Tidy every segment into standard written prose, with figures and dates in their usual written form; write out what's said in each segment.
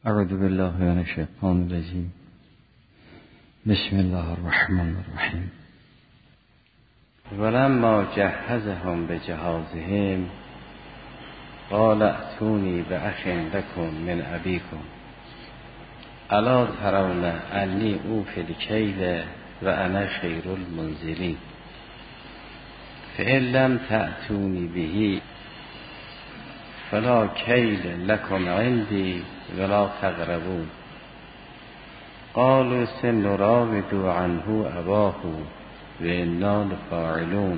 اعوذ بالله من الشیطان الرجیم. بسم الله الرحمن الرحیم. ولما جهزهم بجهازهم قال ائتوني بأخ لكم من أبيكم الا ترون انی اوفی الکیل و انا خیر المنزلین فإن لم تأتوني به فلا کیل لكم عندي ولا تقربون. قالوا سنراود عنه اباه وإنا لفاعلون.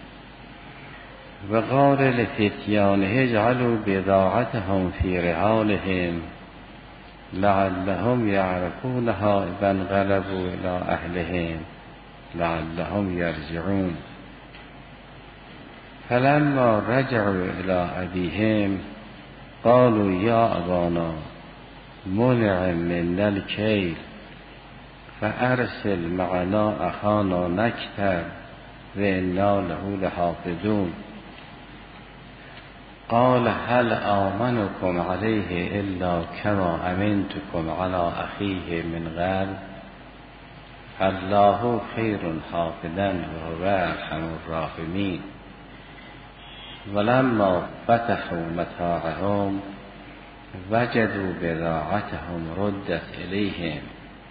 وقال لفتيانه اجعلوا بضاعتهم في رحالهم لعلهم يعرفونها إذا انقلبوا إلى أهلهم لعلهم يرجعون. فلما رجعوا إلى أبيهم قالوا يا أبانا منع منا الكيل فأرسل معنا أخانا نكتل وإنا له لحافظون. قال هل آمنكم عليه إلا كما أمنتكم على أخيه من قبل فالله خير حافظا وهو أرحم الراحمين. ولما فتحوا متاعهم وجدوا بضاعتهم ردت إليهم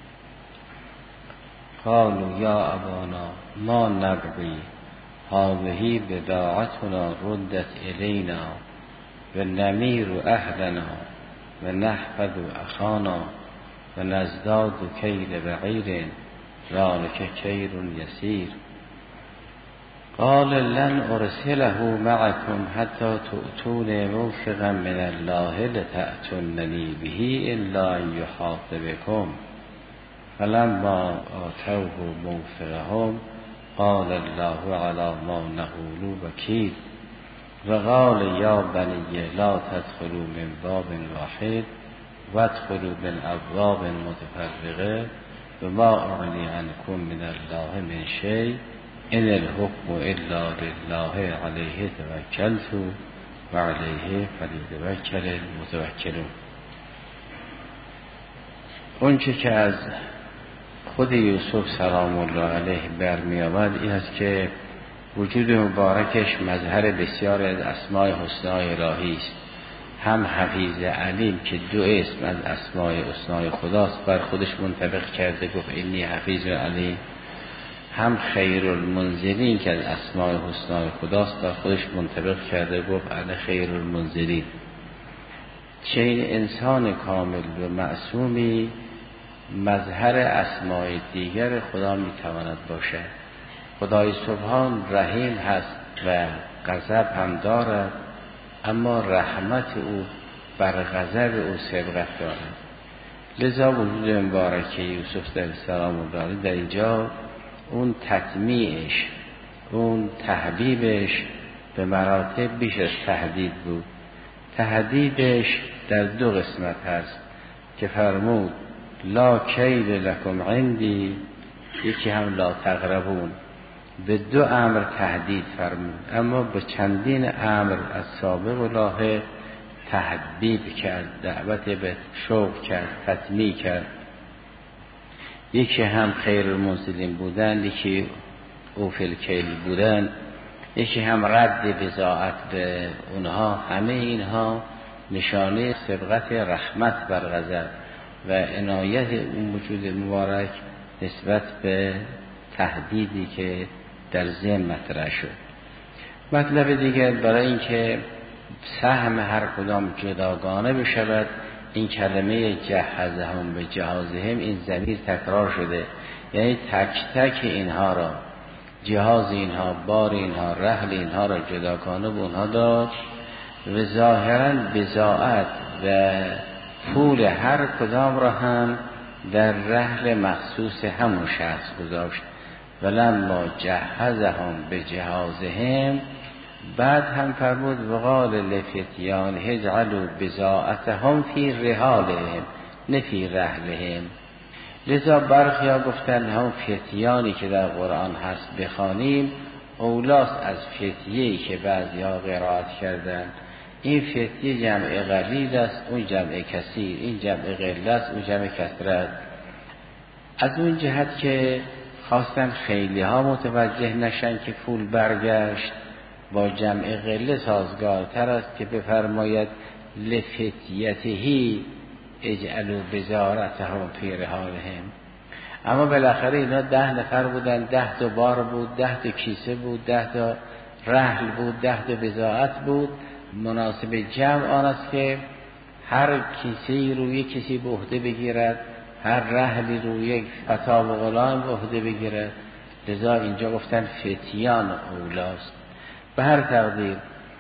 قالوا يا أبانا ما نبغي هذه بضاعتنا ردت إلينا ونمير أهلنا ونحفظ أخانا ونزداد كيل بعير ذلك كيل يسير. قال لن أرسله معكم حتى تؤتون موثقا من الله لتأتونني به إلا أن يحاط بكم. فلما آتوه موثقهم قال الله على ما نقول وكيل. وقال يا بني لا تدخلوا من باب واحد وادخلوا من أبواب متفرقة وما أغني عنكم من الله من شيء إن الحكم إلا لله عليه توكلت وعليه فليتوکل المتوکلون. اون چه که از خود یوسف سلام الله علیه برمی آمد این است که وجود مبارکش مظهر بسیار از اسماء حسنای الهی است. هم حفیظ علیم که دو اسم از اسماء حسنای خداست بر خودش منطبق کرده گفت انی حفیظ علیم. هم خیر المنزلین که از اسماء حسنای خداست بر خودش منطبق کرده گفت انا خیر المنزلین. چه این انسان کامل و معصومی مظهر اسماء دیگر خدا میتواند باشد. خدای سبحان رحیم هست و غضب هم دارد اما رحمت او بر غضب او سبقت دارد. لذا وجود مبارک یوسف در سلام الله علیه در اینجا اون تطمیعش اون تحبیبش به مراتب بیش از تهدید بود. تهدیدش در دو قسمت هست که فرمود لا کیل لکم عندی، یکی هم لا تقربون. به دو امر تهدید فرمود اما به چندین امر از سابق و لاحق تحبیب کرد، دعوت به شوق کرد، تطمیع کرد. یکی هم خیر المنزلین بودن، یکی اوفی الکیل بودن، یکی هم رد بضاعت به اونها. همه اینها نشانه سبقت رحمت بر غضب و عنایت اون وجود مبارک نسبت به تهدیدی که در ذهن مطرح شد. مطلب دیگر برای اینکه سهم هر کدام جداگانه بشود این کلمه جهزهم به جهازهم این ضمیر تکرار شده، یعنی تک تک اینها را، جهاز اینها، بار اینها، رحل اینها را جداگانه به اونها داد و ظاهرا بضاعت و پول هر کدام را هم در رحل مخصوص همون شخص گذاشت. ولما جهزهم به جهازهم بعد هم فرمود وقال لفتیان اجعلوا بضاعتهم فی رحالهم نه فی رحلهم. لذا برخی ها گفتن هم فتیانی که در قرآن هست بخوانیم اولاست از فتیه‌ای که بعضی ها قرائت کردن. این فتیه جمع قلیل است، اون جمع کثیر، این جمع قله است، اون جمع کثرت. از اون جهت که خواستن خیلی ها متوجه نشن که پول برگشت، با جمع قله سازگارتر است که بفرماید لفتیتهی اجعلوا بزارتهم فی رحالهم. اما بالاخره اینا 10 نفر بودن، 10 تا بار بود، 10 تا کیسه بود، 10 تا رحل بود، 10 تا بضاعت بود. مناسب جمع آن است که هر کیسه روی کسی به عهده بگیرد، هر رحلی روی یک فتا و غلام به عهده بگیرد. لذا اینجا گفتن فتیان اولاست. به هر تقدیر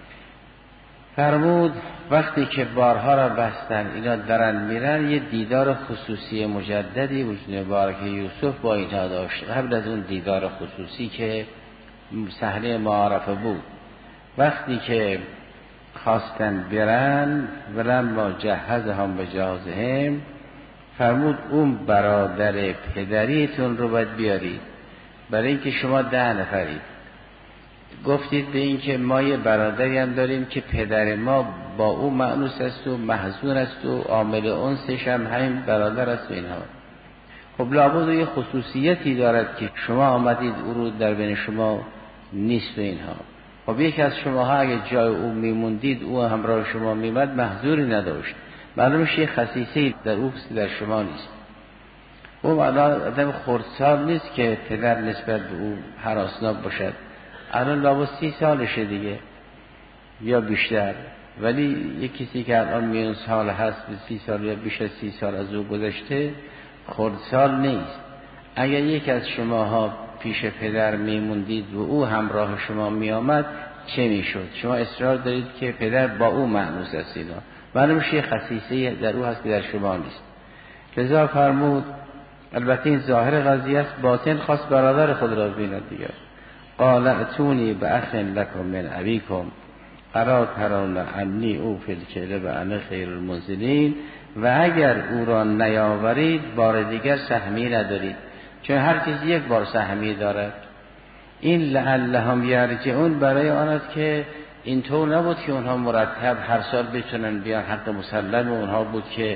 فرمود وقتی که بارها را بستن اینا درن میرن، یه دیدار خصوصی مجددی وجود مبارک یوسف با اینها داشت قبل از اون دیدار خصوصی که صحنه معارفه بود. وقتی که خواستن برن ولما جهزهم بجهازهم، فرمود اون برادر پدریتون رو باید بیارید، برای اینکه شما 10 نفرید. گفتید به این که ما یه برادری هم داریم که پدر ما با او مأنوس است و محزون است و عامل انسش هم همین برادر است و اینها. خب لابد یه خصوصیتی دارد که شما آمدید او رو در بین شما نیست و اینها. خب یکی از شماها اگه جای او میموندید او همراه شما میمد محذوری نداشت. معلومش یه خصیصه‌ای در او در شما نیست. او آدم خردسال نیست که پدر نسبت به او هراسناک باشد. الان لابد 30 سالشه دیگه یا بیشتر، ولی یک کسی که الان میون سال هست، 30 سال یا بیش از 30 سال از او گذشته، خردسال نیست. اگر یک از شماها پیش پدر میموندید و او همراه شما میآمد چه میشد؟ شما اصرار دارید که پدر با او مأنوس است. اینا معلومش یه خصیصه در او هست که در شما نیست. لذا فرمود، البته این ظاهر قضیه است، باطن خواست برادر خود را بیند دیگه. قال اتونی باخ لکم من ابیکم قرار ترون انی او فی الکیل و انا خیر المنزلین. و اگر او را نیاورید بار دیگر سهمی ندارید، چون هر کسی یک بار سهمی دارد. این لعلهم یرجعون برای آن است که اینطور نبود که اونها مرتب هر سال بتونن بیان، حق مسلم اونها بود که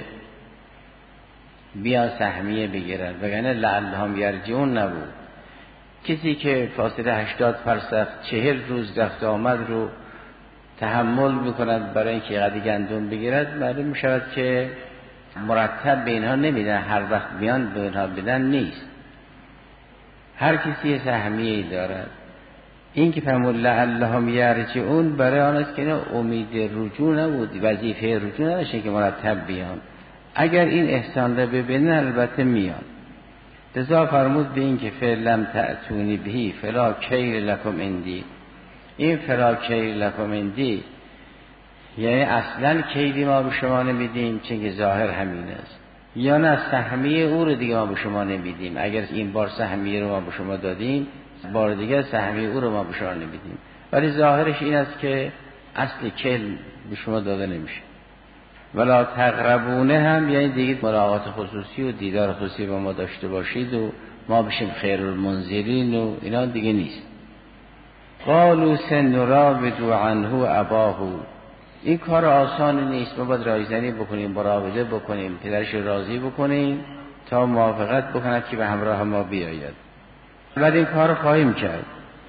بیان سهمیه بگیرن، وگرنه لعلهم یرجعون نبود. کسی که فاصله 80 فرسخ 40 روز رفت آمد رو تحمل میکند برای اینکه قدی گندم بگیرد، معلوم میشود که مرتب به اینها نمیدن، هر وقت بیان به اینها بدن نیست. هر کسی سهمیه‌ای دارد. این که فرمود لعلهم یرجعون برای آن است که اینا امید رجوع نبود، وظیفه رجوع نداشتن که مرتب بیان. اگر این احسان را ببینن البته میان. لذا فرمود به این که فعلم تأتونی بهی فلا کیل لکم اندی. این فلا کیل لکم اندی یعنی اصلا کیلی ما به شما نمیدیم، چون که ظاهر همین است، یا نه سهمیه او رو دیگه ما به شما نمیدیم. اگر این بار سهمیه رو ما به شما دادیم، بار دیگه سهمیه او رو ما به شما نمیدیم. ولی ظاهرش این است که اصل کیل به شما داده نمیشه. ولا تقربونه هم یعنی دیگه ملاقات خصوصی و دیدار خصوصی با ما داشته باشید و ما بشیم خیر المنزلین و اینا دیگه نیست. قالوا سنراود عنه اباه. این کار آسانی نیست، ما باید رایزنی بکنیم، مراوده بکنیم، پدرش راضی بکنیم تا موافقت بکند که به همراه ما بیاید. ولی این کار خواهیم کرد.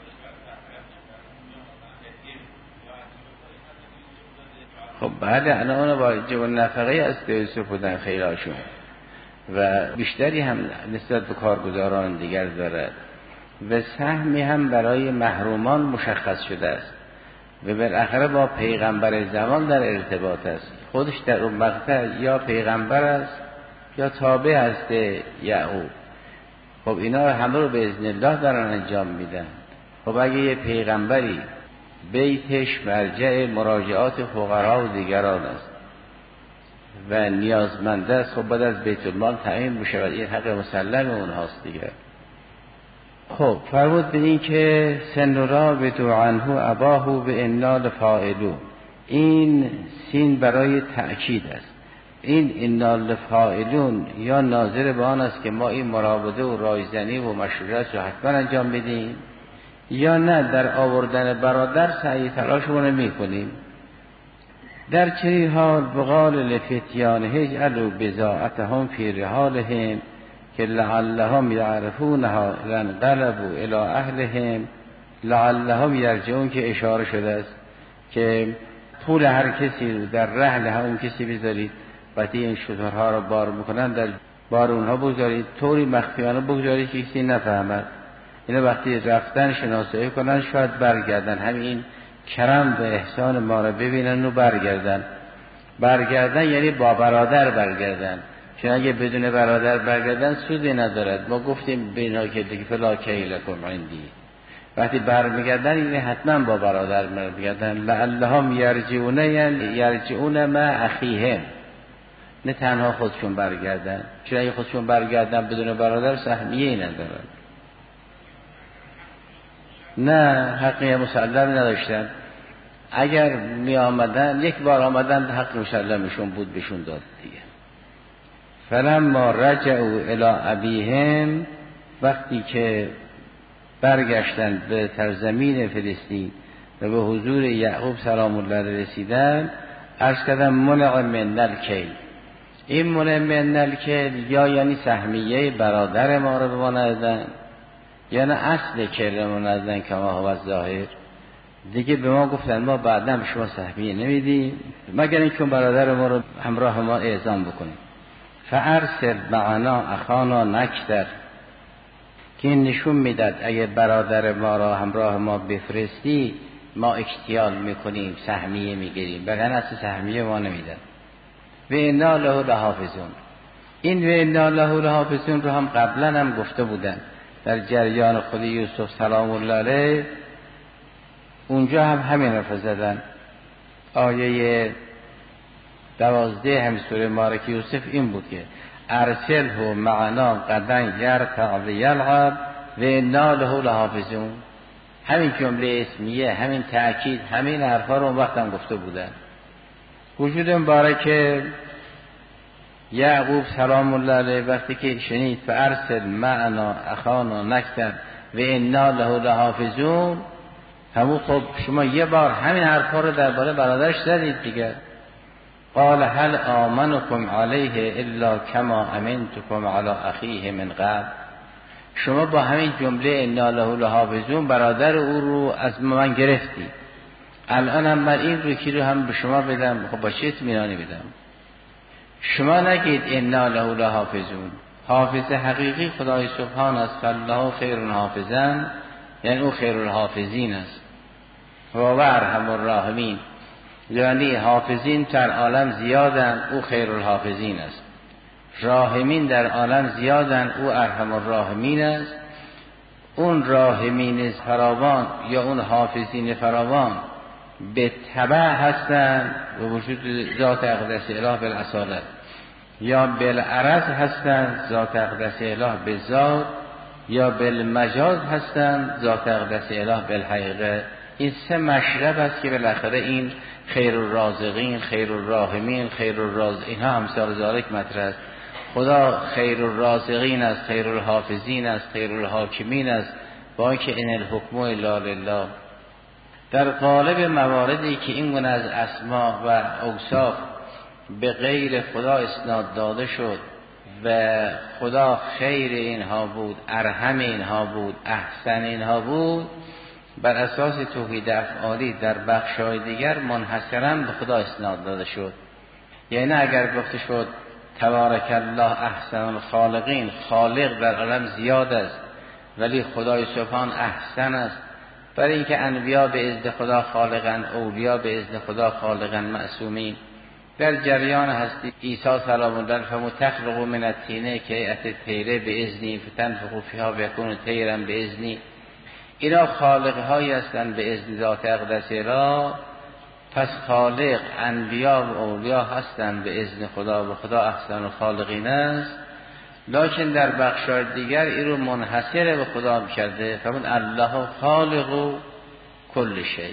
خب بله، الان اونا واجب نفقه از یوسف بودن خیراشون و بیشتری هم نسبت به کارگزاران دیگر دارد و سهمی هم برای محرومان مشخص شده است و بالاخره با پیغمبر زمان در ارتباط است. خودش در اون مقطع یا پیغمبر است یا تابع است یعقوب. خب اینا همه رو به اذن الله دارن انجام میدن. خب اگه یه پیغمبری بیتش مرجع مراجعات فقرا و دیگران است و نیازمند است، خب بعد از بیت المال تعیین بشه و این حق مسلم اونهاست دیگه. خب فرمود به این که سنراود عنه اباه به انا لفاعلون. این سین برای تأکید است. این انا لفاعلون یا ناظر به آن است که ما این مراوده و رایزنی و مشورت رو حتما انجام بدیم، یا نه در آوردن برادر سعی تلاشمون نمی کنیم. در چنین حال بقال لفتیانه اجعلوا بضاعتهم فی رحالهم که لعلهم یعرفونها اذا انقلبوا الی اهلهم لعلهم یرجعون، که اشاره شده است که پول هر کسی رو در رحل همون کسی بذارید، وقتی این شترها رو بار میکنن در بار اونها بگذارید، طوری مخفیانه بگذارید که کسی نفهمد. اینا وقتی رفتن شناسایی کنن شاید برگردن، همین کرم و احسان ما رو ببینن و برگردن یعنی با برادر برگردن، چون اگه بدون برادر برگردن سودی ندارد. ما گفتیم بینا که دیگه فلا کیلکم عندی، وقتی برمیگردن این حتما با برادر برمیگردن. لعلهم یرجعون مع اخیهم، نه تنها خودشون برگردن، چون اگه خودشون برگردن بدون برادر سهمیه‌ای ندارن، نه حقی مسلم نداشتن. اگر می آمدن یک بار آمدن حق مسلمشون بود بهشون داد دیگه. فلما رجعوا الی ابیهم، وقتی که برگشتن به سرزمین فلسطین و به حضور یعقوب سلام الله علیه رسیدن، عرض کردم منع من الکیل. این منع من الکیل یا یعنی سهمیه برادر ما رو به ما ندادن، یعنی اصل کلمون ندادن کما هو الظاهر. دیگه به ما گفتن ما بعدا به شما سهمیه نمیدیم مگر اینکه برادر ما رو همراه ما اعزام بکنیم. فارسل معنا اخانا نکتر، که این نشون میداد اگه برادر ما را همراه ما بفرستی ما اکتیال میکنیم، سهمیه میگیریم، بگن اصل سهمیه ما نمیدن. و انا له لحافظون، این و انا له لحافظون رو هم قبلا هم گفته بودن در جریان خود یوسف سلام الله علیه، اونجا هم همین حرف زدن. آیه 12 هم سوره مبارکه یوسف این بود که ارسله معنا غدا یرتع و یلعب و انا له لحافظون. همین جمله اسمیه، همین تأکید، همین حرفا رو اون وقت هم گفته بودن. وجود مبارکه یعقوب سلام الله علیه وقتی که شنید فارسل معنا اخانا نکتر و انا له لحافظون، همون خب شما یه بار همین حرفا رو درباره برادرش زدید دیگه. قال هل آمنكم علیه الا کما امنتكم علی اخیه من قبل، شما با همین جمله انا له لحافظون برادر او رو از من گرفتی، الان هم من این رو هم به شما بدم، خب با چه اطمینانی بدم؟ شما نگید انا له لحافظون، حافظ حقیقی خدای سبحان است، فالله خیر حافظا، یعنی او خیر الحافظین است و ارحم الراحمین، یعنی حافظین در عالم زیادن، او خیر الحافظین است. راحمین در عالم زیادن، او ارحم الراحمین است. اون راحمین فراوان یا اون حافظین فراوان به تبع هستند و وجود ذات اقدس اله بالاصالت، یا بالعرض هستند ذات اقدس اله به ذات، یا بالمجاز هستند ذات اقدس اله بالحقیقه. این سه مشرب است که بالاخره این خیر الرازقین، خیر الراحمین، خیر الرازقین ها امثال ذالک مطرح است. خدا خیر الرازقین است، خیر الحافظین است، خیر الحاکمین است، با اینکه ان الحکم الا لله. در قالب مواردی که این گونه از اسما و اوصاف به غیر خدا اسناد داده شد و خدا خیر اینها بود، ارحم اینها بود، احسن اینها بود، بر اساس توحید افعالی در بخش‌های دیگر منحصراً به خدا اسناد داده شد. یعنی اگر گفته شد تبارک الله احسن الخالقین، خالق در عالم زیاد است ولی خدای سبحان احسن است، برای اینکه انبیا به اذن خدا خالقن، اولیاء به اذن خدا خالقن، معصومین. در جریان هستی عیسی سلام الله علیه تخلق من الطین کهیئة الطیر باذنی فتنفخ فیها فیکون طیرا باذنی، اینا خالق هایی هستند به اذن ذات اقدس اله. پس خالق انبیا و اولیاء هستند به اذن خدا و خدا احسن الخالقین است، لکن در بخش‌های دیگر این رو منحصر به خدا می‌کرده، فرمود الله خالق کل شیء.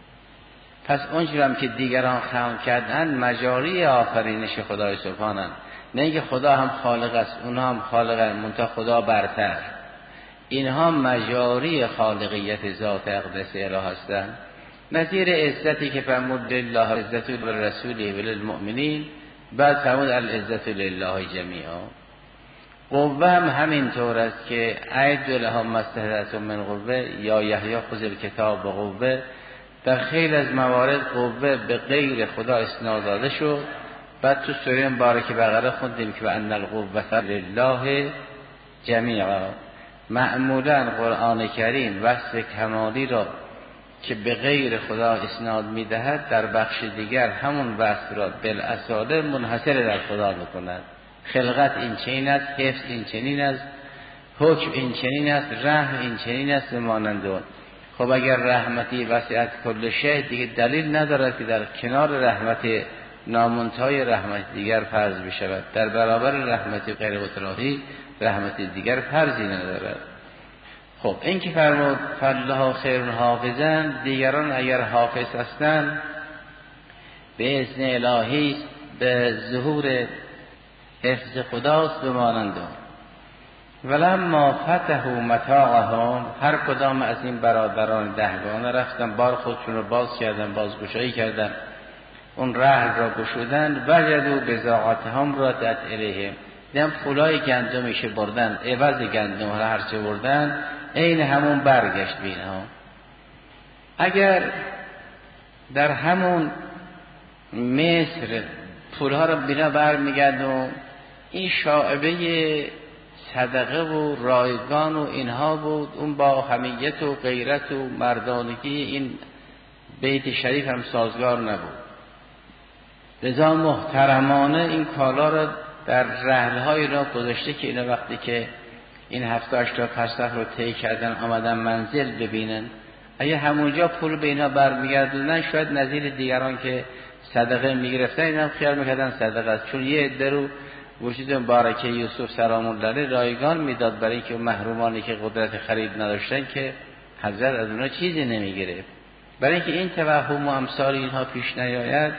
پس اونجوری هم که دیگران خلق کردن مجاری آفرینش خدای سبحانند، نه اینکه خدا هم خالق است اونها هم خالقند منتها خدا برتر. اینها مجاری خالقیت ذات اقدس اله هستند. نظیر عزتی که فرمود لله عزت لرسوله وللمؤمنین، بعد فرمود العزت لله جمیعا. قوه هم همینطور است که اعد لهم ما استطعتم من قوه یا یحیی خذ الکتاب بقوه. در خیلی از موارد قوه به غیر خدا اسناد داده شد. بعد تو سوره مبارکه بقره خوندیم که ان القوة لله جمیعا. معمولا قرآن کریم وصف کمالی را که به غیر خدا اسناد میدهد در بخش دیگر همون وصف را بالاصاله منحصر در خدا میکند. خلقت این چنین است، حفظ این چنین است، حکم این چنین است، رحم این چنین است مانند اون. خب اگر رحمتی وسعت کل شیء، دیگه دلیل ندارد که در کنار رحمت نامنتهای رحمت دیگر فرض بشود. در برابر رحمت غیر متناهی رحمت دیگر فرضی ندارد. خب این که فرمود فالله خیر حافظا، دیگران اگر حافظ هستند به اذن الهی به ظهور حفظ خداست بمانند. ولما فتحوا متاعهم، هر کدام از این برادران دهگانه رفتن بار خودشون رو باز کردن، بازگشایی کردن، اون رحل را گشودن. وجدوا بضاعتهم ردت الیهم، دیدن پولای گندمش بردن، عوض گندم را هرچه بردن این همون برگشت به اینها. اگر در همون مصر پولها را بینا برمیگردن، این شائبه صدقه و رایگان و اینها بود، اون با حمیت و غیرت و مردانگی این بیت شریف هم سازگار نبود. لذا محترمانه این کالا را در رحلهای را گذاشته که اینا وقتی که این 70-80 فرسخ رو طی کردن آمدن منزل ببینن، اگه همونجا پول به اینا برمیگردوندن شاید نظیر دیگران که صدقه میگرفتن اینا خیال میکردن صدقه است، چون یه عده رو وجود مبارکه یوسف سلام الله علیه رایگان میداد برای اینکه محرومانی که قدرت خرید نداشتن که حضرت از اونها چیزی نمیگرفت. برای اینکه این توهم و امثال اینها پیش نیاید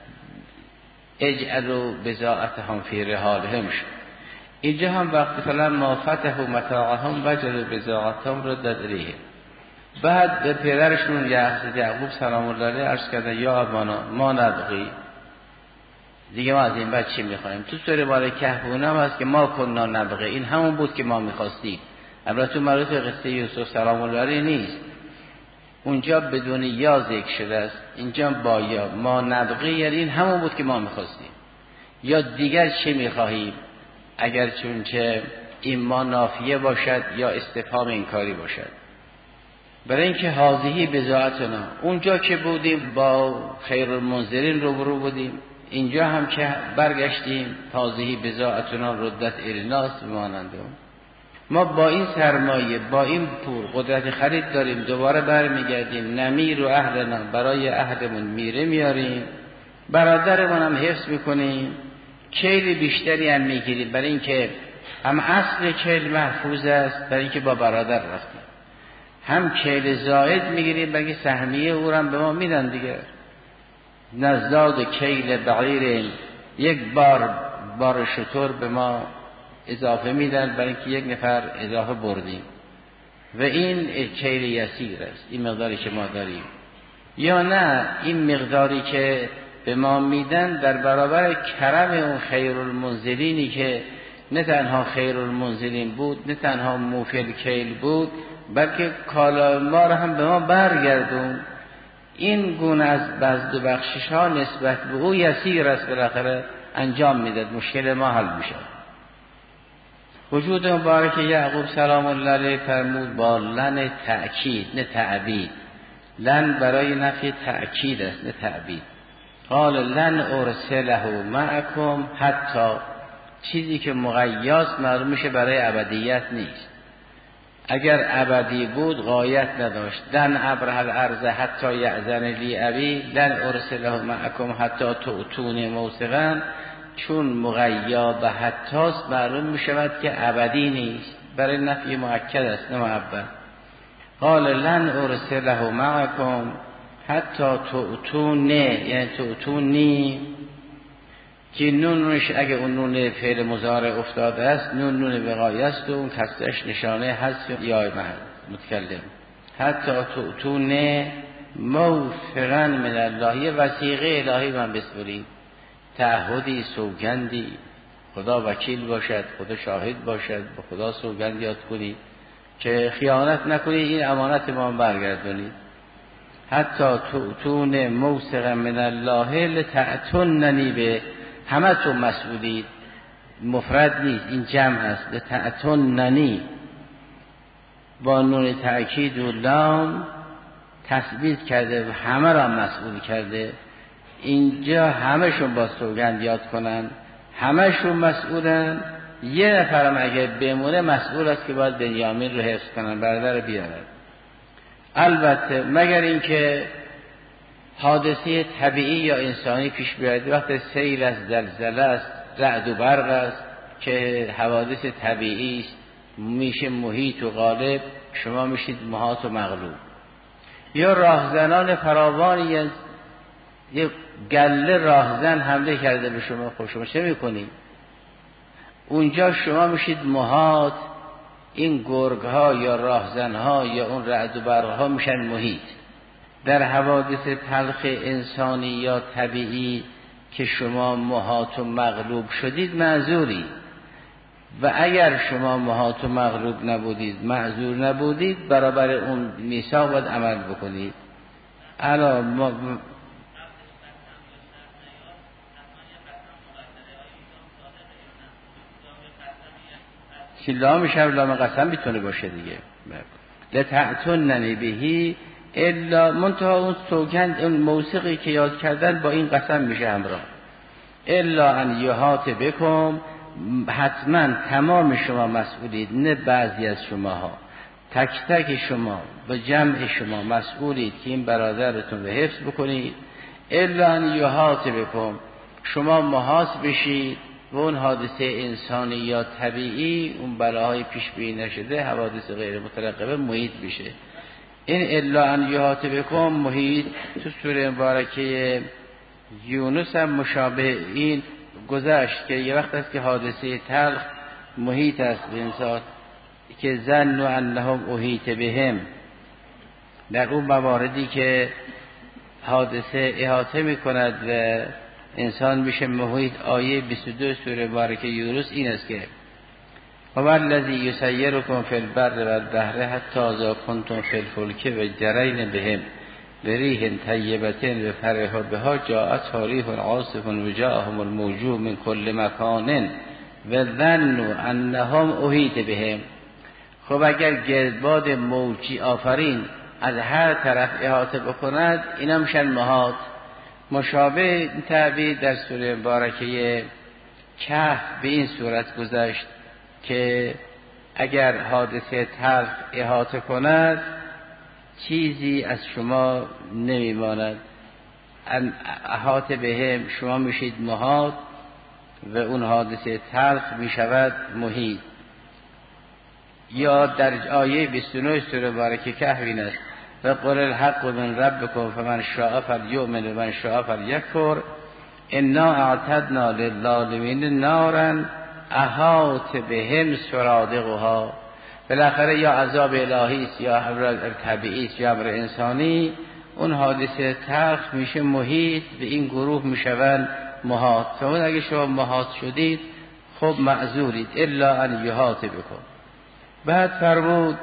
اجعلوا بضاعتهم فی رحالهم شد. اینجا هم وقتی فلما فتحوا متاعهم وجدوا بضاعتهم ردت الیهم، بعد به پدرشون یعقوب سلام الله علیه عرض کردن یا ابانا ما نبغی، دیگه ما از این بعد چی میخوایم؟ تو سوره باره کهف هم هست که ما کنا نبغی، این همون بود که ما میخواستیم. البته مربوط به قصه یوسف سلام الله علیه نیست، اونجا بدون یا ذکر شده است، اینجا با یا. ما نبغی یعنی این همون بود که ما میخواستیم. یا دیگر چی میخواهیم؟ اگر چونچه این ما نافیه باشد یا استفهام انکاری باشد. برای اینکه هذه بضاعتنا، اونجا که بودیم با خیر المنذرین روبرو بودیم، اینجا هم که برگشتیم هذه بضاعتنا ردت الینا مانند. ما با این سرمایه با این پول قدرت خرید داریم، دوباره برمیگردیم نمیر و اهلنا، برای اهلمون میره میاریم، برادرمون هم حفظ میکنیم، کیل بیشتری هم میگیریم برای اینکه هم اصل کیل محفوظ است، برای اینکه با برادر رفتیم، هم کیل زائد میگیریم برای اینکه سهمیه او هم به ما میدن دیگه. نزداد کیل بعیر، یک بار شتر به ما اضافه میدن برای اینکه یک نفر اضافه بردیم و این کیل یسیر است، این مقداری که ما داریم. یا نه این مقداری که به ما میدن در برابر کرم اون خیر المنزلینی که نه تنها خیر المنزلین بود، نه تنها موفل کیل بود، بلکه کالا ما را هم به ما برگردون. این گونه از بزد و بخشش ها نسبت به او یسیر است، بالاخره انجام میداد، مشکل ما حل میشه. وجود مبارک یعقوب سلام الله علیه فرمود با لن تأکید نه تعبید. لن برای نفی تأکید است نه تعبید. قال لن ارسله معکم، حتی چیزی که مقیاس معلوم میشه برای ابدیت نیست. اگر ابدی بود غایت نداشت. لن ابرح الارض حتی یأذن لی ابی لن ارسله معکم حتی تؤتون موثقا، چون مقیا به حتاست معلوم میشود که ابدی نیست، برای نفی مؤکد است نه معبد. قال لن ارسله معکم حتی تؤتون، یعنی تؤتونی که نونش اگه اون نون فعل مضارع افتاده است نون وقایه است و اون کسرش نشانه حذف یا متکلم. حتی تؤتون موثقا من الله، یه وثیقه الهی من بسپرید، تعهدی، سوگندی، خدا وکیل باشد، خدا شاهد باشد، به خدا سوگند یاد کنید که خیانت نکنید، این امانت ما برگردونید. حتی تون موثقا من الله لتأتوننی به، همه تو مسئولید، مفرد نیست، این جمع است. لتأتوننی با نون تأکید و لام تثبیت کرده و همه را مسئول کرده. اینجا همشون با سوگند یاد کنن، همشون مسئولن. یه نفرم اگه بمونه مسئول است که باید بنیامین رو حفظ کنن، برادر بیارد. البته مگر اینکه حادثه طبیعی یا انسانی پیش بیاید، وقت سیل است، زلزله است، رعد و برق است که حوادث طبیعی است، میشه محیط و غالب، شما میشید محاط و مغلوب. یا راهزنان فراوانی، یه گله راهزن حمله کرده به شما، خب شما چه میکنید؟ اونجا شما میشید محاط، این گرگ ها یا راهزن ها یا اون رعد و برق ها میشن محیط. در حوادث تلخ انسانی یا طبیعی که شما محاط و مغلوب شدید معذوری، و اگر شما محاط و مغلوب نبودید، معذور نبودید، برابر اون میثاق باید عمل بکنید. که لام شب لام قسم میتونه باشه دیگه. لتأتوننی بهی الا، منتها اون سوگند، اون موثقی که یاد کردن با این قسم میشه همراه. الا ان یحاط بکم، حتما تمام شما مسئولید، نه بعضی از شماها، تک تک شما و جمع شما مسئولید که این برادرتون رو حفظ بکنید. الا ان یحاط بکم، شما محاط بشید و اون حادثه انسانی یا طبیعی، اون بلاهای پیش بینی نشده، حوادث غیر مترقبه محیط بشه. این الا ان یحاط بکم محیط تو سوره مبارکه یونس هم مشابه این گذشت که یه وقت است که حادثه تلخ محیط است به انسان، که ظنوا انهم احیط بهم. در اون مواردی که حادثه احاطه میکند و انسان میشه محیط، آیه 22 سوره مبارکه یونس این است که هو الذی یسیرکم فی البر و البحر حتی اذا کنتم فی الفلک و جرین بهم بریح طیبة و فرحوا بها جاءتها ریح عاصف و جاءهم الموج من کل مکان و ظنوا انهم احیط بهم. خب اگر گردباد موجی آفرین از هر طرف احاطه بکند، اینا میشن محاط. مشابه تعبیر در سوره مبارکه کهف به این صورت گذشت که اگر حادثه تلخ احاطه کند چیزی از شما نمیماند. احاطه بهم، شما میشید محاط و اون حادثه تلخ میشود محیط. یا در آیه 29 سوره مبارکه کهف این است و قل الحق من ربکم فمن شاء فلیؤمن و من شاء فلیکفر انا اعتدنا للظالمین نارا احاط بهم سرادقها. بالاخره یا عذاب الهی است یا امر طبیعی است یا امر انسانی، اون حادثه تلخ میشه محیط، به این گروه میشوند محاط. فمون اگه شما محاط شدید خب معذورید. الا ان یحاط بکم. بعد فرمود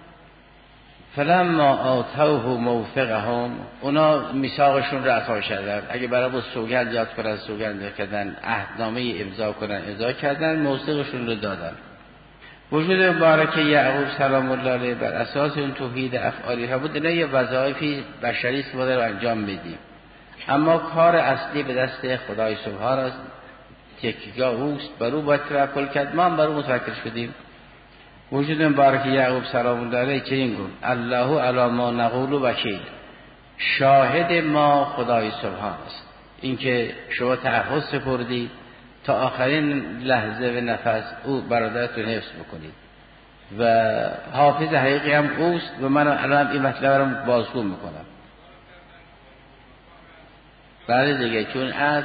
فلما آتوه موثقهم، اونا میثاقشون رو عطا کردن. اگه برای با سوگند یاد کنن، سوگند کردن، عهدنامه امضا کنن، امضا کردن، موثقشون رو دادن. وجود مبارک یعقوب سلام الله علیه بر اساس اون توحید افعالی ها بود. اینا یه وظایفی بشری است ما رو انجام میدیم، اما کار اصلی به دست خدای سبحان است. تکیه‌گاه اوست، بر او باید توکل کرد، ما هم بر او متوکل شدیم. وجود مبارک یعقوب سلام الله علیه چه این گفت؟ الله علی ما نقول وکیل، شاهد ما خدای سبحان است. اینکه شما تعهد سپردید تا آخرین لحظه و نفس او برادرتون حفظ بکنید و حافظ حقیقی هم اوست و من الان این مطلب رو بازگو میکنم. بله دیگه، چون از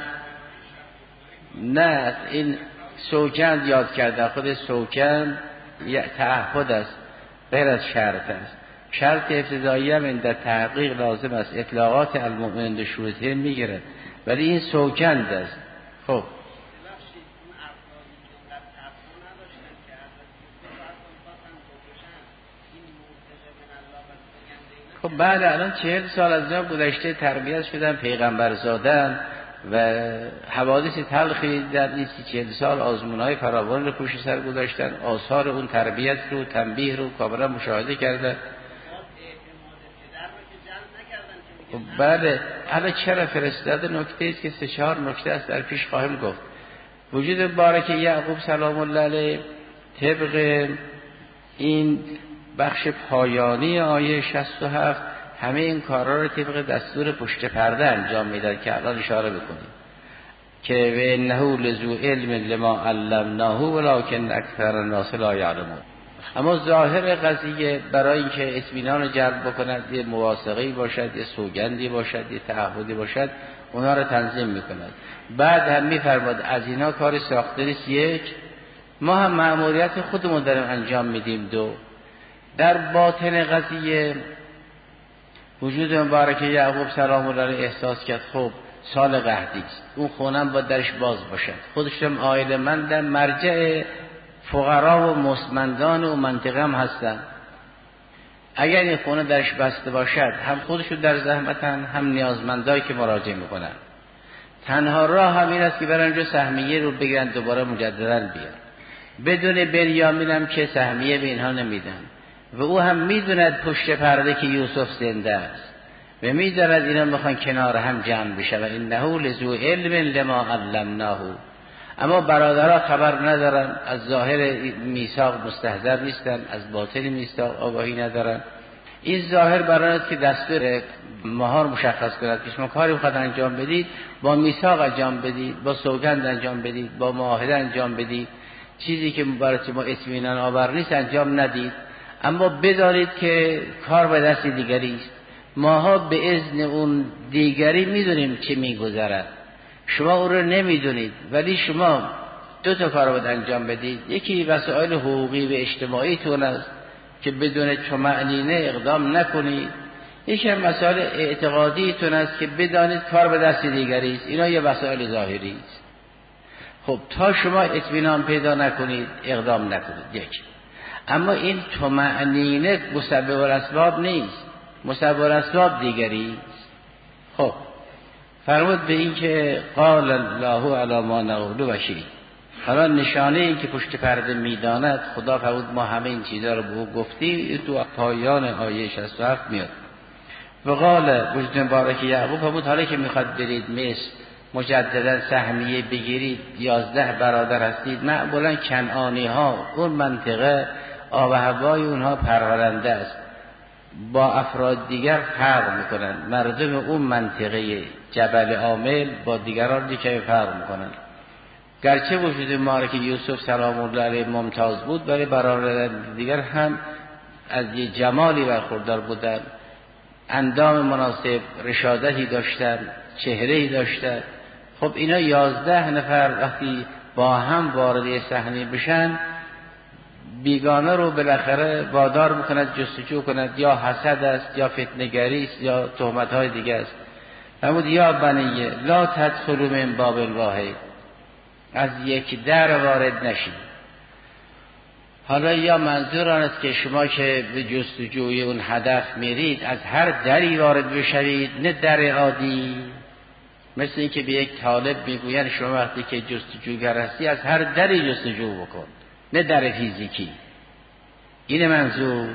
نه این سوگند یاد کردن، خود سوگند تعهد است غیر از شرط است. شرط ابتدایی هم در تحقیق لازم است، اطلاقات المؤمن به شروطه میگیره، ولی این سوگند است. خب خب بعد الان 40 سال از اینا گذشته، تربیت شدن، پیغمبر زادن و حوادث تلخی در این 40 سال آزمون‌های فراوان رو پشت سر گذاشتن، آثار اون تربیت رو، تنبیه رو کاملا مشاهده کردن. خب بله، حالا چرا فرستاده؟ نکته است که 3-4 نکته است در پیش خواهم گفت. وجود مبارک یعقوب سلام الله علیه طبق این بخش پایانی آیه 67 همه این کارا رو طبق دستور پشت پرده انجام میداد که الان اشاره بکنیم که و انه لذو علم لما علمناه ولکن اکثر الناس لا یعلمون. اما ظاهر قضیه برای اینکه اطمینان رو جلب بکند، یه موافقه‌ای باشد، یه سوگندی باشد، یه تعهدی باشد، اونا رو تنظیم میکند. بعد هم میفرماد از اینا کار ساخته نیست، یک ما هم مأموریت خودمون داریم انجام میدیم، دو در باطن قضیه وجود مبارک یعقوب سلام الله علیه احساس کرد خب سال قحطی است، اون خونم با درش باز باشد، خودشم عائله مندم، مرجع فقرا و مستمندان و منطقه هم هستن، اگر این خونه درش بسته باشد هم خودشو در زحمتن هم نیازمندایی که مراجعه میکنن، تنها راه هم این است که برن اونجا سهمیه رو بگیرن دوباره مجددا بیان. بدون بنیامین هم که سهمیه به اینها نمیدن و او هم میدوند پشت پرده که یوسف زنده است و میداند اینا میخوان کنار هم جمع بشه و انه لذو علم لما علمناه. اما برادرها خبر ندارن، از ظاهر میثاق مستحضر نیستن، از باطن میثاق آگاهی ندارن. این ظاهر برای است که دستور مهار مشخص کند که شما کاری بخواد انجام بدید با میثاق انجام بدید، با سوگند انجام بدید، با معاهده انجام بدید، چیزی که برای ما اطمینان آور نیست انجام ندید. اما بدانید که کار به دست دیگری است، ماها به اذن اون دیگری میدونیم چه میگذرد، شما او رو نمیدونید، ولی شما دو تا کار باید انجام بدید. یکی وسایل حقوقی و اجتماعی تون است که بدون طمأنینه اقدام نکنید، یکی هم مسائل اعتقادی تون است که بدانید کار به دست دیگری است، اینا یه وسایل ظاهری است. خب تا شما اطمینان پیدا نکنید اقدام نکنید، یک. اما این طمأنینه مسبب الاسباب نیست، مسبب الاسباب دیگری است. خب فرمود به این که قال الله علی ما نقول وکیل. حالا نشانه این که پشت پرده میداند خدا فرمود ما همه این چیزا رو به او گفتیم، تو پایان آیه 67 میاد. و قال وجود مبارک یعقوب فرمود حالا که میخواد برید مصر مجددا سهمیه بگیرید، 11 برادر هستید، معمولا کنعانی ها اون منطقه آب و هوای اونها پرورنده است، با افراد دیگر فرق میکنن، مردم اون منطقه جبل عامل با دیگران دیگه فرق میکنن. گرچه وجود مبارک یوسف سلام الله علیه ممتاز بود، ولی برادران دیگر هم از یه جمالی برخوردار بودن، اندام مناسب، رشادتی داشتن، چهره‌ای داشتن. خب اینا 11 نفر وقتی با هم وارد صحنه بشن، بیگانه رو بالاخره وادار میکند جستجو کند، یا حسد است یا فتنه‌گری است یا تهمت‌های دیگه است. فرمود یا بنیه لا تدخلوا من باب واحد، از یک در وارد نشید. حالا یا منظور آن است که شما که به جستجوی اون هدف میرید از هر دری وارد بشوید، نه در عادی، مثل این که به یک طالب میگوین شما وقتی که جستجوگر هستی از هر دری جستجو بکن، نه در فیزیکی. این منظور.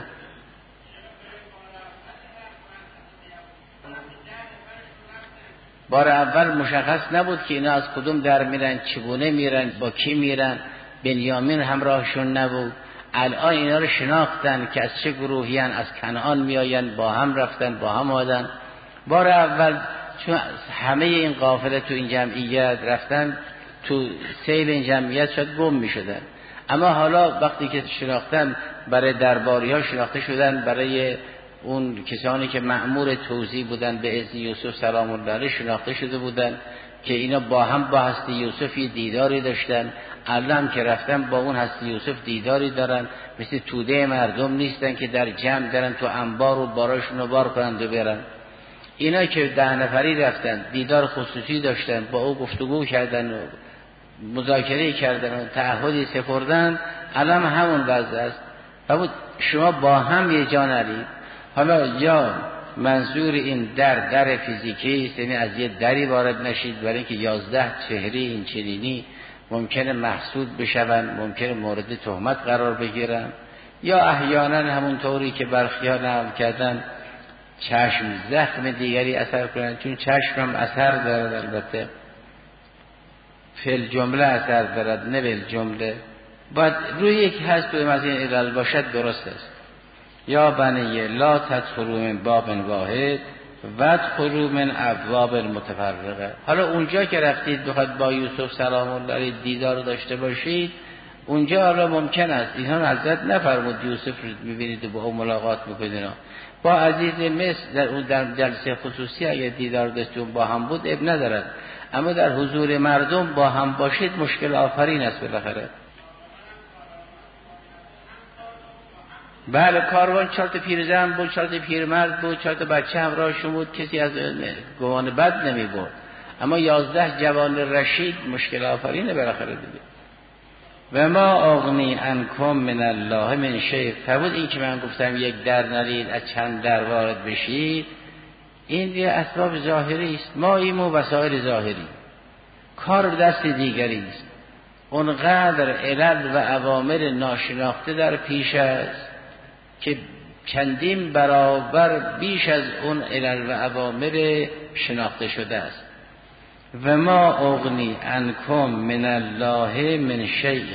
بار اول مشخص نبود که اینا از کدوم در میرن، چگونه میرن، با کی میرن، بنیامین همراهشون نبود. الان اینا رو شناختن که از چه گروهی هن، از کنعان میآین، با هم رفتن، با هم آمدن. بار اول چون همه این قافله تو این جمعیت رفتن، تو سیل این جمعیت شد گم میشدن. اما حالا وقتی که شناختن، برای درباری ها شناخته شدن، برای اون کسانی که مأمور توزیع بودن به اذن یوسف سلام الله علیه شناخته شده بودن که اینا با هم با هستی یوسف یه دیداری داشتن، الان که رفتن با اون هستی یوسف دیداری دارن، مثل توده مردم نیستن که در جمع دارن تو انبار و باراشون رو بار کنند و برن. اینا که 10 نفری رفتن دیدار خصوصی داشتن، با او گفتگو کردن و مذاکره کردن و تعهدی سپردن، الان همون وضع است. و شما با هم یه جا نرید. حالا یا منظور این در فیزیکی است، یعنی از یه دری وارد نشید، برای اینکه 11 چهره این چنینی ممکنه محسود بشون، ممکنه مورد تهمت قرار بگیرن، یا احیانا همون طوری که برخی‌ها نقل کردن چشم زخم دیگری اثر کنن، چون چشم هم اثر دارد، البته فل جمله اثر دارد نه بل جمله. باید روی یک هست کدوم از این علل باشد درست است. یا بنی لا تدخلوا من باب واحد وادخلوا من ابواب متفرقه. حالا اونجا که رفتید بخواد با یوسف سلام الله علیه دیدار داشته باشید، اونجا حالا ممکن است اینها حضرت نفرمود یوسف رو ببینید و با اون ملاقات بکنید. با عزیز مصر در جلسه خصوصی اگه دیدار داشتون با هم بود اب ندارد، اما در حضور مردم با هم باشید مشکل آفرین است بالاخره. بله کاروان 4 تا پیرزن بود، 4 تا پیرمرد بود، 4 تا بچه همراهشون بود، کسی از گمان بد نمی برد، اما 11 جوان رشید مشکل آفرینه بالاخره دیگه. و ما اغنی عنکم من الله من شیء. فرمود این که من گفتم یک در نرید از چند در وارد بشید، این یه اسباب ظاهری است، ما ایم و وسایل ظاهری، کار دست دیگری است. اونقدر علل و اوامر ناشناخته در پیش است که چندین برابر بیش از اون علل و اوامر شناخته شده است. و ما اغنی عنکم من الله من شیء،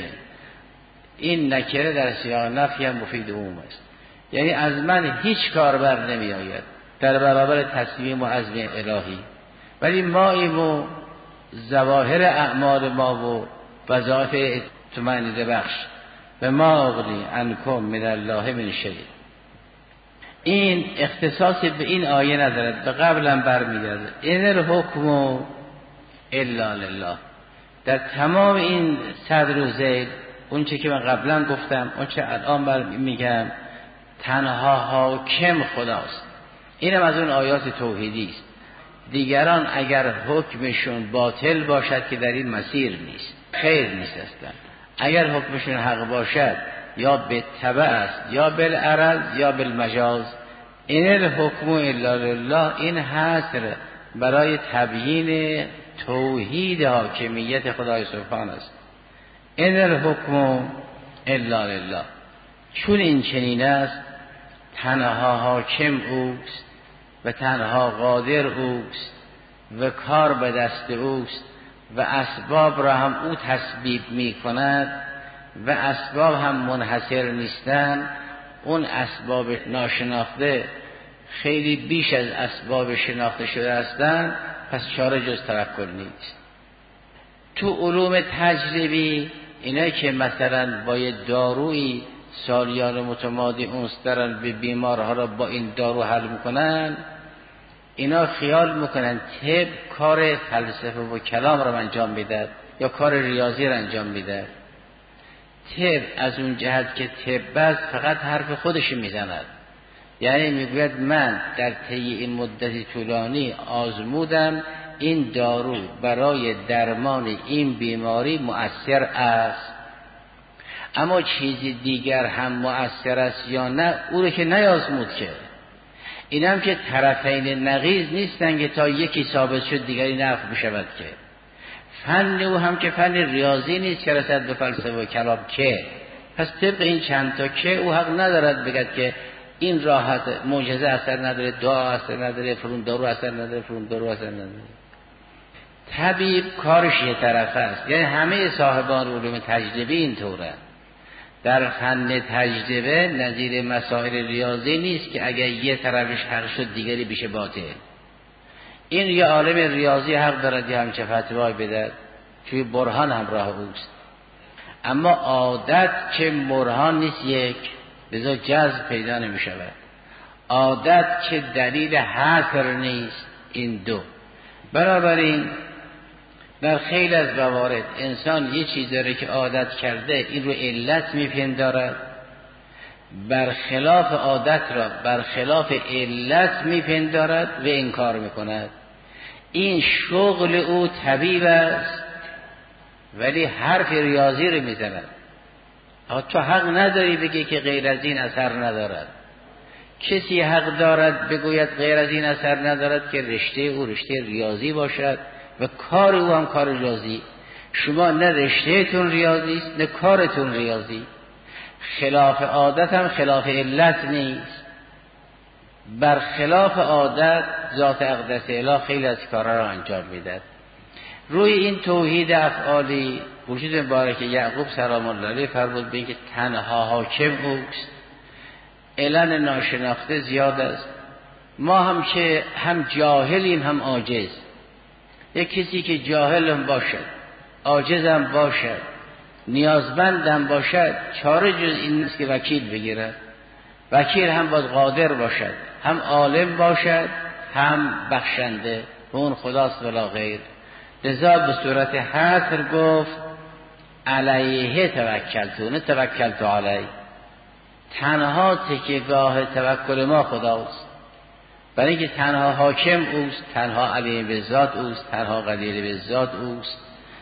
این نکره در سیاق نفی هم مفید عموم است، یعنی از من هیچ کار بر نمی آید در برابر تصمیم و عزم الهی، ولی ما ایم و ظواهر اعمال ما و وظایف طمأنینه بخش. و ما اغنی عنکم من الله من شیء، این اختصاصی به این آیه ندارد، به قبلا برمیگرده. این الحکم الا لله. در تمام این صدر و ذیل اون چه که من قبلا گفتم، اون چه الان میگم، تنها حاکم خداست. اینم از اون آیات توحیدی است. دیگران اگر حکمشون باطل باشد که در این مسیر نیست، خیر نیست اصلا. اگر حکمشون حق باشد یا به تبع است یا بالعرض یا بالمجاز. این الحکم الا لله، این حصر برای تبیین توحید حاکمیت خدای سبحان است. این الحکم الا لله، چون این چنین است، تنها حاکم اوست و تنها قادر اوست و کار به دست اوست و اسباب را هم او تسبیب می کند و اسباب هم منحصر نیستند. اون اسباب ناشناخته خیلی بیش از اسباب شناخته شده هستند، پس چاره جز توکل نیست. تو علوم تجربی اینا که مثلا با یه دارویی سالیان متمادی اونس دارن به بیمارها را با این دارو حل میکنن، اینا خیال میکنن طب کار فلسفه و کلام را انجام میده یا کار ریاضی را انجام میده. طب از اون جهت که طب است فقط حرف خودش میزند، یعنی میگوید من در طی این مدتی طولانی آزمودم این دارو برای درمان این بیماری مؤثر است، اما چیزی دیگر هم مؤثر است یا نه او رو که نیازمود که. اینم که طرفین نقیض نیستن که تا یکی ثابت شد دیگری نفی بشود که. فن او هم که فن ریاضی نیست که رسد به فلسفه و کلام که. پس طبق این چند تا که او حق ندارد بگد که این راحت معجزه اثر نداره، دعا اثر نداره، فرون دارو اثر نداره، فرون دارو اثر نداره. طبیب کارش یه طرفه است، یعنی همه صاحبان علوم تجربی این طوره. در فن تجربه نظیر مسائل ریاضی نیست که اگر یه طرفش حق شد دیگری بشه باطل. این یه عالم ریاضی حق دارد یه همچه فتوای بده، چون برهان همراه اوست. اما عادت که برهان نیست یک، لذا جذب پیدا نمی شود. عادت که دلیل حصر نیست، این دو. بنابراین در خیلی از موارد انسان یه چیز داره که عادت کرده این رو علت میپندارد، برخلاف عادت را برخلاف علت میپندارد و انکار میکند. این شغل او طبیب است ولی حرف ریاضی رو میزند. تو حق نداری بگی که غیر از این اثر ندارد. کسی حق دارد بگوید غیر از این اثر ندارد که رشته او رشته ریاضی باشد و کار او هم کار ریاضی. شما نه رشته تون ریاضی است نه کارتون ریاضی. خلاف عادت هم خلاف علت نیست. برخلاف عادت ذات اقدس اله خیلی از کارها را انجام میدهد. روی این توحید افعالی وجود مبارک یعقوب سلام الله علیه فرمود به اینکه تنها حاکم اوست. علن ناشناخته زیاد است. ما هم که هم جاهلیم هم عاجز. یک کسی که جاهل هم باشد، عاجز هم باشد، نیازمند هم باشد، چاره جز این نیست که وکیل بگیرد. وکیل هم باید قادر باشد، هم عالم باشد هم بخشنده و اون خداست ولا غیر. لذا به صورت حصر گفت علیه توکلتو نه توکلتو علیه. تنها تکیهگاه توکل ما خداست، برای اینکه تنها حاکم اوست، تنها علی به ذات اوست، تنها قدیر به ذات اوست.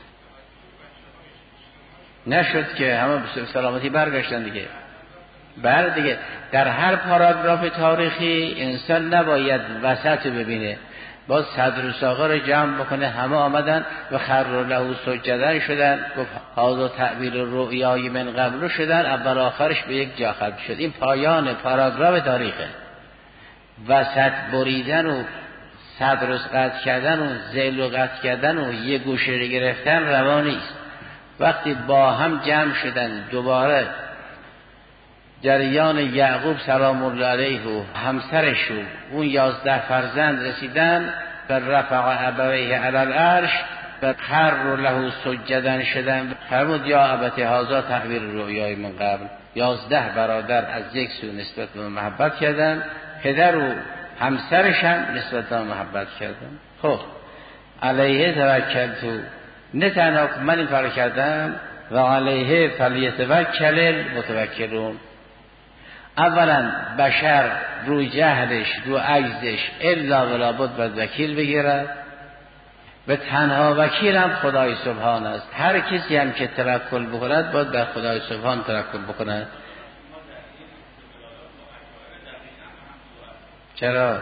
نشد که همه به سلامتی برگشتن دیگه. بله دیگه، در هر پاراگراف تاریخی انسان نباید وسط ببینه، باز صدر و ساقه رو جمع بکنه. همه آمدن و خر له سجدن شدن، گفت هذا تعبیر رؤیای من قبل شدن، اول آخرش به یک جا ختم شد. این پایان پاراگراف تاریخه. وسط بریدن و صدر رو قطع کردن و ذیل رو قطع کردن و یه گوشه رو گرفتن روا نیست. وقتی با هم جمع شدن دوباره جریان یعقوب سلام الله علیه و همسرش و اون 11 فرزند رسیدن و رفع ابویه علی العرش و خر له سجدن شدن. فرمود یا ابت هذا تعبیر رؤیای من قبل. 11 برادر از یک سو نسبت به محبت کردن، پدر و همسرش هم نسبت به محبت کردن. خب علیه توکلتو، نه تنها من این کار کردم و علیه فلیتوکل المتوکلون. اولا بشر روی جهلش رو عجزش الا ولا بد باید وکیل بگیرد و تنها وکیل هم خدای سبحان است. هر کسی هم که توکل بکند باید بر خدای سبحان توکل بکند. چرا؟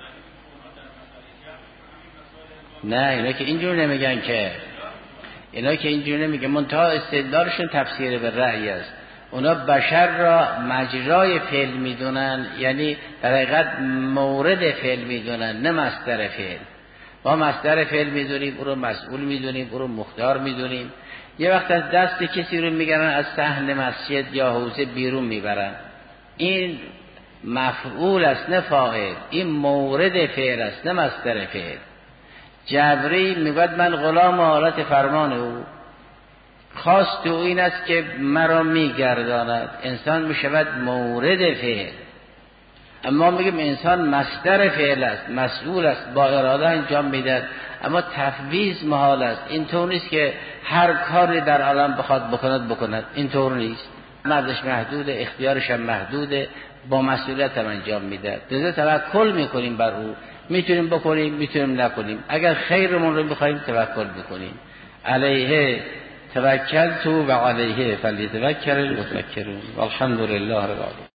نه اینا که اینجور نمیگن، که اینا که اینجور نمیگن، منتها استدلالشون تفسیر به رأی است. اونا بشر را مجرای فعل میدونن، یعنی در حقیقت مورد فعل میدونن نه مصدر فعل. ما مصدر فعل میدونیم، او رو مسئول میدونیم، او رو مختار میدونیم. یه وقت از دست کسی رو میگرن از صحن مسجد یا حوزه بیرون میبرن، این مفعول است نه فاعل. این مورد فعل است نه مصدر فعل. جبری میگوید من غلام حالت فرمان او، خواست او این است که مرا میگرداند. انسان میشود مورد فعل، اما میگیم انسان مصدر فعل است، مسئول است، با اراده انجام میدهد. اما تفویض محال است. اینطور نیست که هر کاری در عالم بخواد بکند. اینطور نیست. مردش محدوده، اختیارش هم محدوده، با مسئولیت هم انجام میده. لذا توکل میکنیم بر او، میتونیم بکنیم میتونیم نکنیم. اگر خیرمون رو بخوایم توکل بکنیم. علیه توکلت و علیه فلیتوکل المتوکلون. والحمد لله رب العالمین.